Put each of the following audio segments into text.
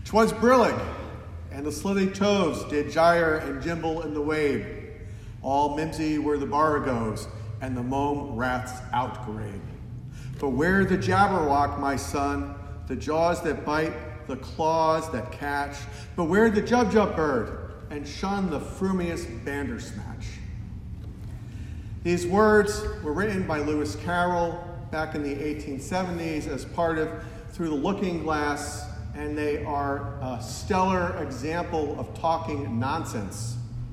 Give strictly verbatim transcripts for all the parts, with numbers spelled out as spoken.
'Twas brillig, and the slithy toves did gyre and gimble in the wave. All mimsy were the baragos, and the mome raths outgrabe. But where the jabberwock, my son, the jaws that bite, the claws that catch, beware the jubjub bird, and shun the frumious bandersnatch. These words were written by Lewis Carroll back in the eighteen seventies as part of Through the Looking Glass, and they are a stellar example of talking nonsense.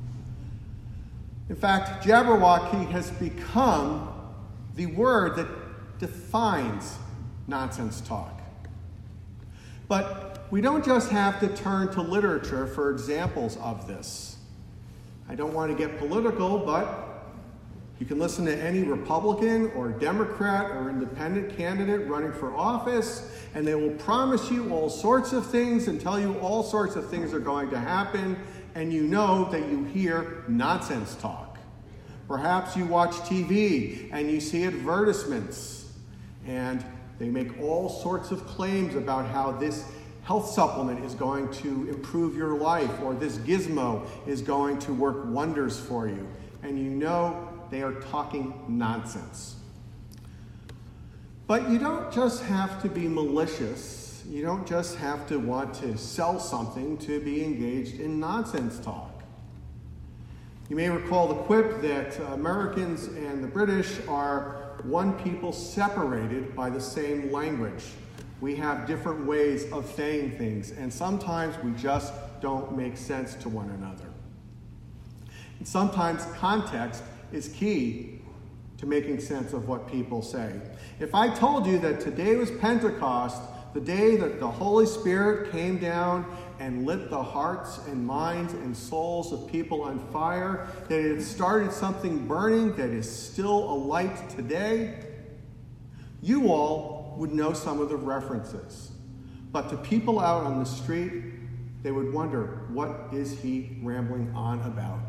In fact, Jabberwocky has become the word that defines nonsense talk. But we don't just have to turn to literature for examples of this. I don't want to get political, but you can listen to any Republican or Democrat or independent candidate running for office, and they will promise you all sorts of things and tell you all sorts of things are going to happen, and you know that you hear nonsense talk. Perhaps you watch T V and you see advertisements, and they make all sorts of claims about how this health supplement is going to improve your life, or this gizmo is going to work wonders for you, and you know they are talking nonsense. But you don't just have to be malicious. You don't just have to want to sell something to be engaged in nonsense talk. You may recall the quip that Americans and the British are one people separated by the same language. We have different ways of saying things, and sometimes we just don't make sense to one another. And sometimes context is key to making sense of what people say. If I told you that today was Pentecost, the day that the Holy Spirit came down and lit the hearts and minds and souls of people on fire, that it had started something burning that is still alight today, you all would know some of the references. But to people out on the street, they would wonder, what is he rambling on about?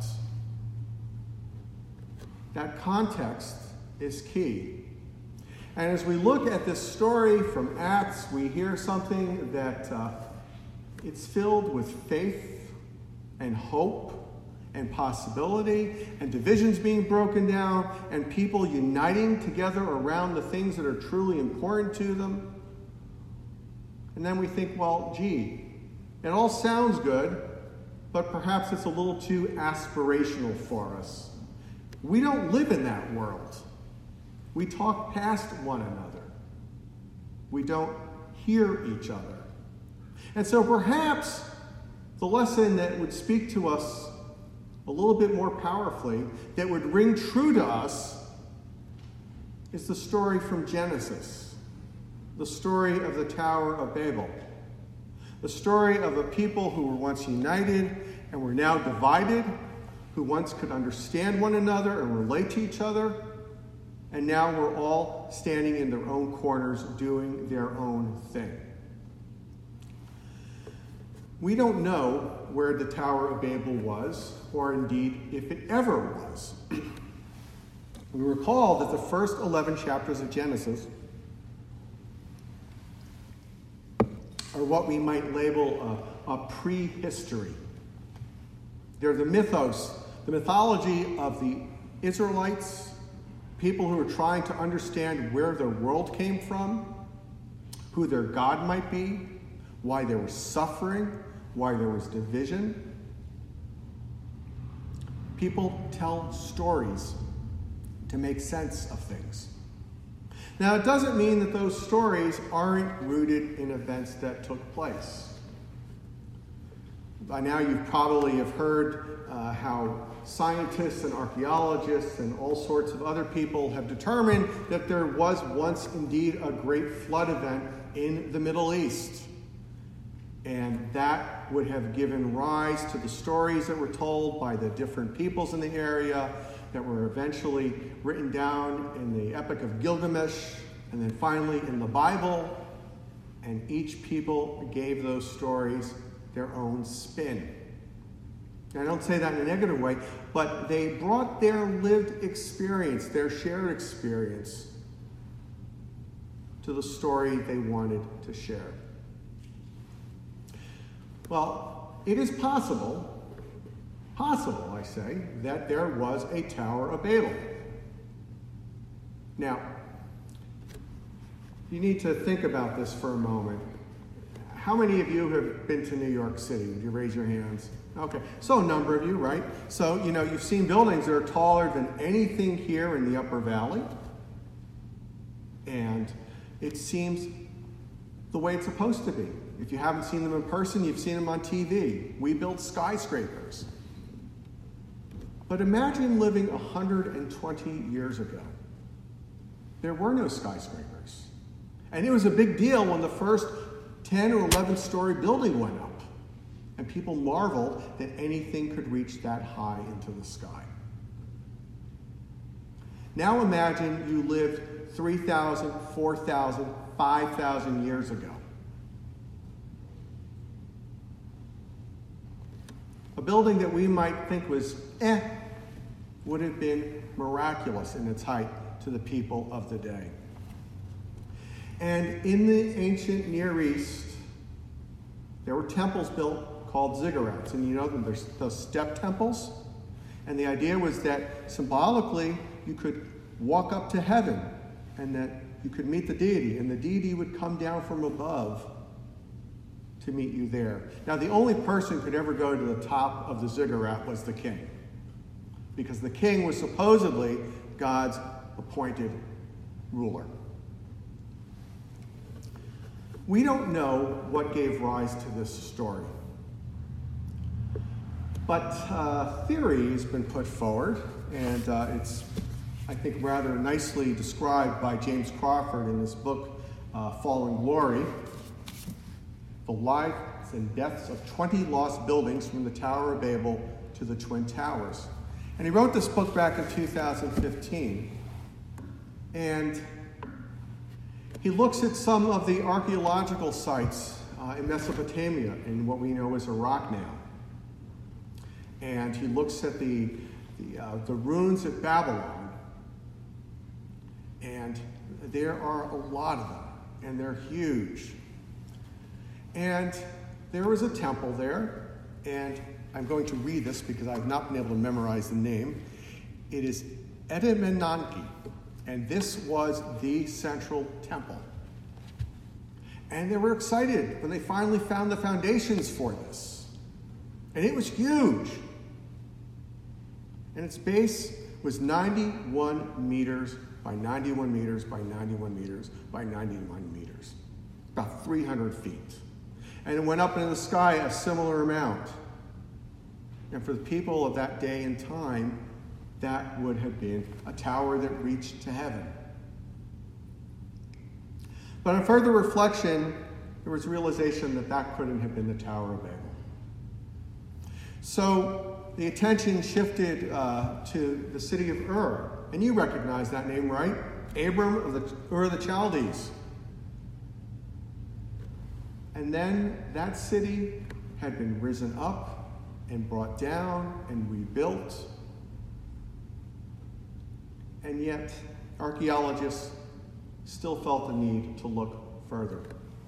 That context is key. And as we look at this story from Acts, we hear something that uh, it's filled with faith and hope and possibility and divisions being broken down and people uniting together around the things that are truly important to them. And then we think, well, gee, it all sounds good, but perhaps it's a little too aspirational for us. We don't live in that world. We talk past one another. We don't hear each other. And so perhaps the lesson that would speak to us a little bit more powerfully, that would ring true to us, is the story from Genesis, the story of the Tower of Babel, the story of a people who were once united and were now divided, who once could understand one another and relate to each other, and now we're all standing in their own corners doing their own thing. We don't know where the Tower of Babel was, or indeed if it ever was. We recall that the first eleven chapters of Genesis are what we might label a, a prehistory. They're the mythos, the mythology of the Israelites, people who are trying to understand where their world came from, who their God might be, why there was suffering, why there was division. People tell stories to make sense of things. Now, it doesn't mean that those stories aren't rooted in events that took place. By now, you probably have heard uh, how scientists and archaeologists and all sorts of other people have determined that there was once indeed a great flood event in the Middle East. And that would have given rise to the stories that were told by the different peoples in the area that were eventually written down in the Epic of Gilgamesh and then finally in the Bible. And each people gave those stories their own spin. And I don't say that in a negative way, but they brought their lived experience, their shared experience, to the story they wanted to share. Well, it is possible, possible, I say, that there was a Tower of Babel. Now, you need to think about this for a moment. How many of you have been to New York City? Would you raise your hands? Okay, so a number of you, right? So, you know, you've seen buildings that are taller than anything here in the Upper Valley. And it seems the way it's supposed to be. If you haven't seen them in person, you've seen them on T V. We build skyscrapers. But imagine living one hundred twenty years ago. There were no skyscrapers. And it was a big deal when the first ten or eleven story building went up. And people marveled that anything could reach that high into the sky. Now imagine you lived three thousand, four thousand, five thousand years ago. A building that we might think was eh, would have been miraculous in its height to the people of the day. And in the ancient Near East, there were temples built called ziggurats. And you know them, there's those step temples. And the idea was that symbolically you could walk up to heaven and that you could meet the deity, and the deity would come down from above to meet you there. Now, the only person who could ever go to the top of the ziggurat was the king, because the king was supposedly God's appointed ruler. We don't know what gave rise to this story, but uh, theory has been put forward, and uh, it's, I think, rather nicely described by James Crawford in his book, uh, Fallen Glory, The Lives and Deaths of twenty Lost Buildings from the Tower of Babel to the Twin Towers. And he wrote this book back in two thousand fifteen. And he looks at some of the archaeological sites uh, in Mesopotamia, in what we know as Iraq now. And he looks at the, the, uh, the ruins at Babylon. And there are a lot of them, and they're huge. And there was a temple there, and I'm going to read this because I've not been able to memorize the name. It is Etemenanki, and this was the central temple. And they were excited when they finally found the foundations for this. And it was huge. And its base was ninety-one meters by ninety-one meters by ninety-one meters by ninety-one meters. About three hundred feet. And it went up into the sky a similar amount. And for the people of that day and time, that would have been a tower that reached to heaven. But on further reflection, there was realization that that couldn't have been the Tower of Babel. So the attention shifted uh, to the city of Ur. And you recognize that name, right? Abram of the Ur of the Chaldees. And then that city had been risen up and brought down and rebuilt. And yet, archaeologists still felt the need to look further.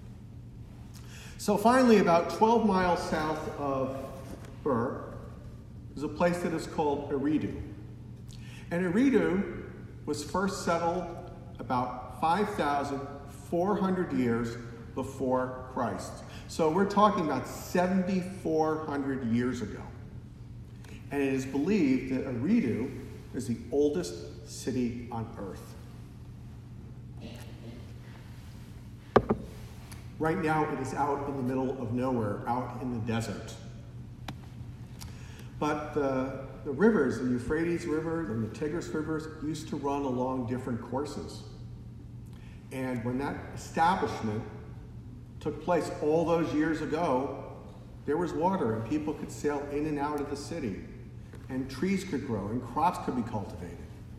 So finally, about twelve miles south of Ur, there's a place that is called Eridu. And Eridu was first settled about five thousand four hundred years before Christ. So we're talking about seven thousand four hundred years ago. And it is believed that Eridu is the oldest city on earth. Right now, it is out in the middle of nowhere, out in the desert. But the, the rivers, the Euphrates River and the Tigris rivers, used to run along different courses. And when that establishment took place all those years ago, there was water and people could sail in and out of the city, and trees could grow and crops could be cultivated.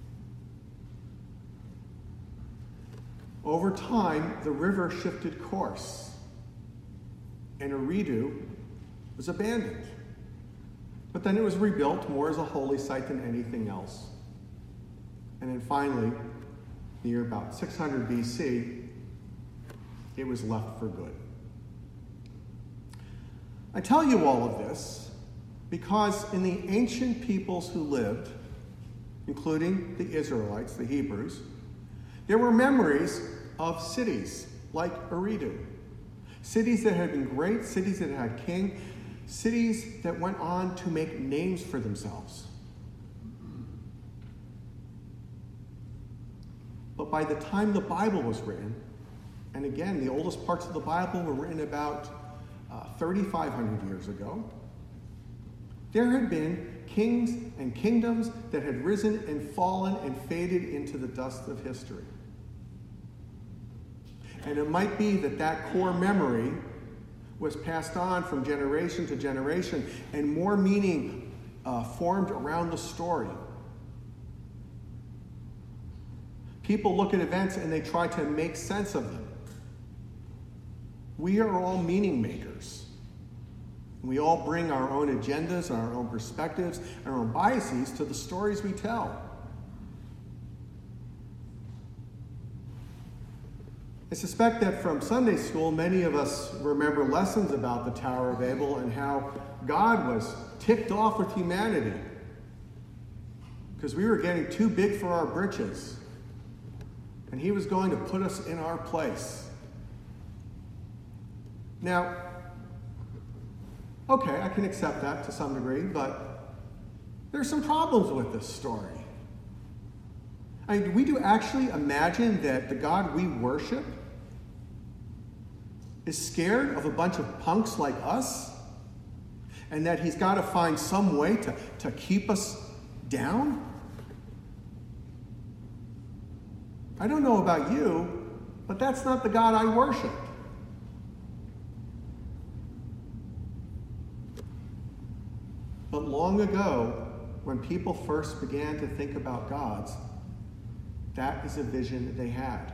Over time, the river shifted course, and Eridu was abandoned. But then it was rebuilt more as a holy site than anything else. And then finally, near about six hundred B C, it was left for good. I tell you all of this because in the ancient peoples who lived, including the Israelites, the Hebrews, there were memories of cities like Eridu, cities that had been great, cities that had king, cities that went on to make names for themselves. But by the time the Bible was written, and again, the oldest parts of the Bible were written about uh, thirty-five hundred years ago, there had been kings and kingdoms that had risen and fallen and faded into the dust of history. And it might be that that core memory was passed on from generation to generation, and more meaning uh, formed around the story. People look at events and they try to make sense of them. We are all meaning makers. We all bring our own agendas, our own perspectives, our own biases to the stories we tell. I suspect that from Sunday school, many of us remember lessons about the Tower of Babel and how God was ticked off with humanity because we were getting too big for our britches, and he was going to put us in our place. Now, okay, I can accept that to some degree, but there's some problems with this story. I mean, do we do actually imagine that the God we worship is scared of a bunch of punks like us, and that he's got to find some way to, to keep us down? I don't know about you, but that's not the God I worship. But long ago, when people first began to think about gods, that is a vision that they had.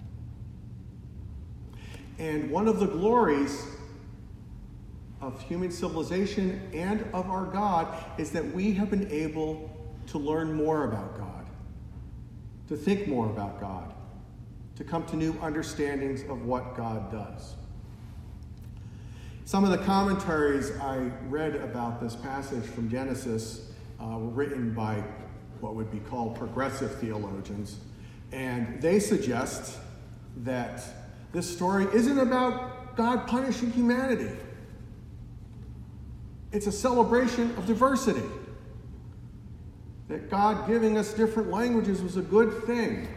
And one of the glories of human civilization and of our God is that we have been able to learn more about God, to think more about God, to come to new understandings of what God does. Some of the commentaries I read about this passage from Genesis uh, were written by what would be called progressive theologians, and they suggest that this story isn't about God punishing humanity. It's a celebration of diversity. That God giving us different languages was a good thing.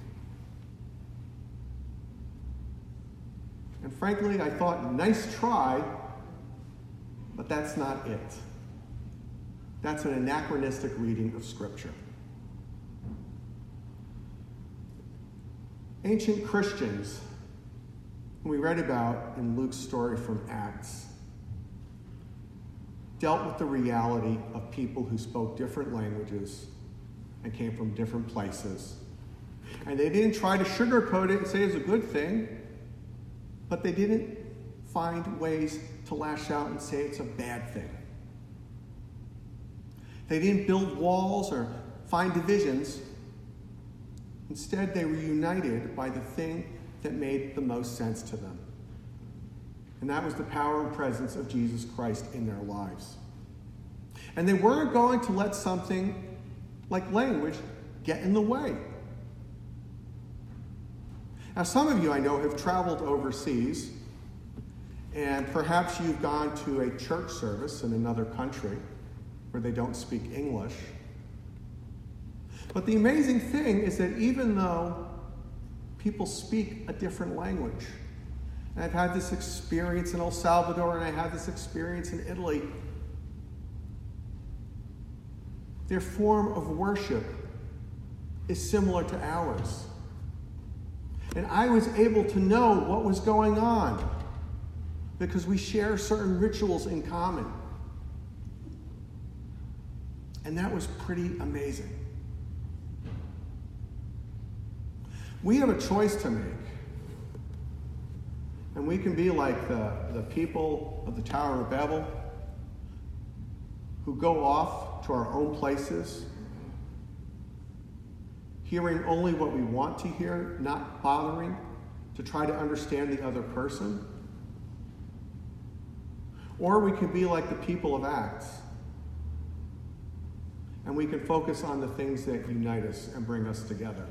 And frankly, I thought, nice try, but that's not it. That's an anachronistic reading of Scripture. Ancient Christians, whom we read about in Luke's story from Acts, dealt with the reality of people who spoke different languages and came from different places. And they didn't try to sugarcoat it and say it's a good thing, but they didn't find ways to lash out and say it's a bad thing. They didn't build walls or find divisions. Instead, they were united by the thing that made the most sense to them. And that was the power and presence of Jesus Christ in their lives. And they weren't going to let something like language get in the way. Now, some of you I know have traveled overseas, and perhaps you've gone to a church service in another country where they don't speak English. But the amazing thing is that even though people speak a different language, and I've had this experience in El Salvador, and I had this experience in Italy, their form of worship is similar to ours. And I was able to know what was going on because we share certain rituals in common. And that was pretty amazing. We have a choice to make. And we can be like the, the people of the Tower of Babel who go off to our own places, hearing only what we want to hear, not bothering to try to understand the other person. Or we can be like the people of Acts, and we can focus on the things that unite us and bring us together.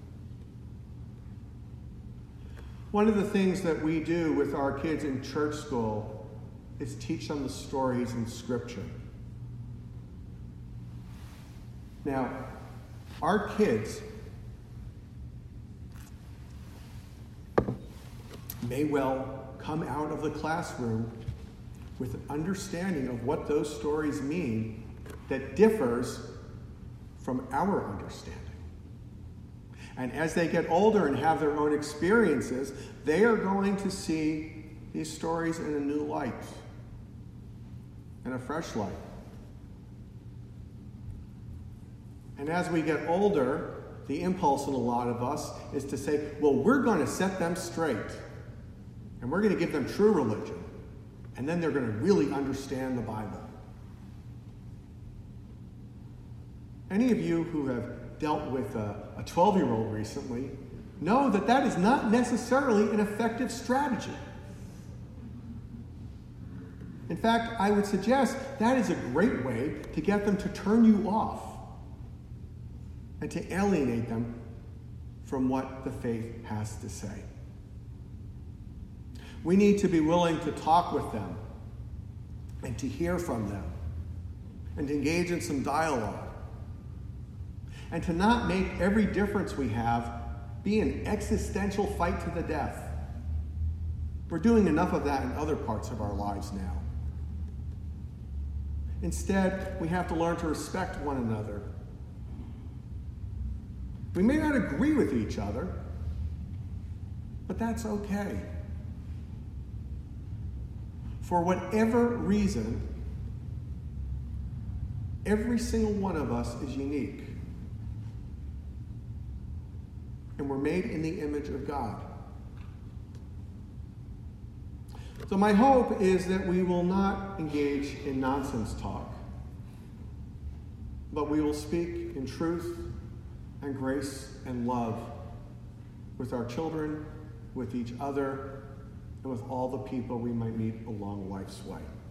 One of the things that we do with our kids in church school is teach them the stories in Scripture. Now, our kids may well come out of the classroom with an understanding of what those stories mean that differs from our understanding. And as they get older and have their own experiences, they are going to see these stories in a new light, in a fresh light. And as we get older, the impulse in a lot of us is to say, well, we're going to set them straight, and we're going to give them true religion, and then they're going to really understand the Bible. Any of you who have dealt with a twelve-year-old recently know that that is not necessarily an effective strategy. In fact, I would suggest that is a great way to get them to turn you off and to alienate them from what the faith has to say. We need to be willing to talk with them and to hear from them and to engage in some dialogue, and to not make every difference we have be an existential fight to the death. We're doing enough of that in other parts of our lives now. Instead, we have to learn to respect one another. We may not agree with each other, but that's okay. For whatever reason, every single one of us is unique. And we're made in the image of God. So my hope is that we will not engage in nonsense talk, but we will speak in truth and grace and love with our children, with each other, and with all the people we might meet along life's way.